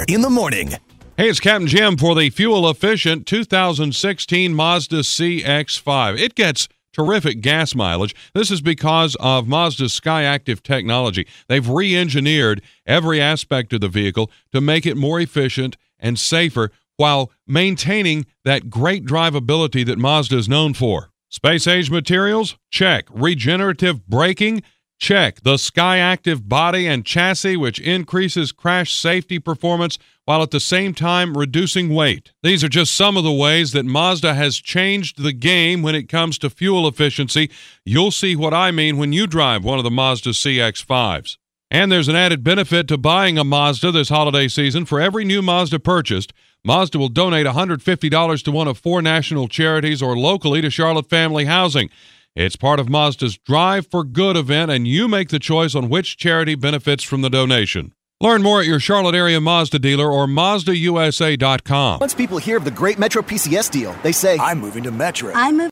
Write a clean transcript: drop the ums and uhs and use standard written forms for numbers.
in the morning. Hey, it's Captain Jim for the fuel-efficient 2016 Mazda CX-5. It gets terrific gas mileage. This is because of Mazda's SkyActiv technology. They've re-engineered every aspect of the vehicle to make it more efficient and safer while maintaining that great drivability that Mazda is known for. Space-age materials? Check. Regenerative braking? Check. The SkyActiv body and chassis, which increases crash safety performance while at the same time reducing weight. These are just some of the ways that Mazda has changed the game when it comes to fuel efficiency. You'll see what I mean when you drive one of the Mazda CX-5s. And there's an added benefit to buying a Mazda this holiday season. For every new Mazda purchased, Mazda will donate $150 to one of 4 national charities or locally to Charlotte Family Housing. It's part of Mazda's Drive for Good event, and you make the choice on which charity benefits from the donation. Learn more at your Charlotte area Mazda dealer or MazdaUSA.com. Once people hear of the great Metro PCS deal, they say, I'm moving to Metro. I'm moving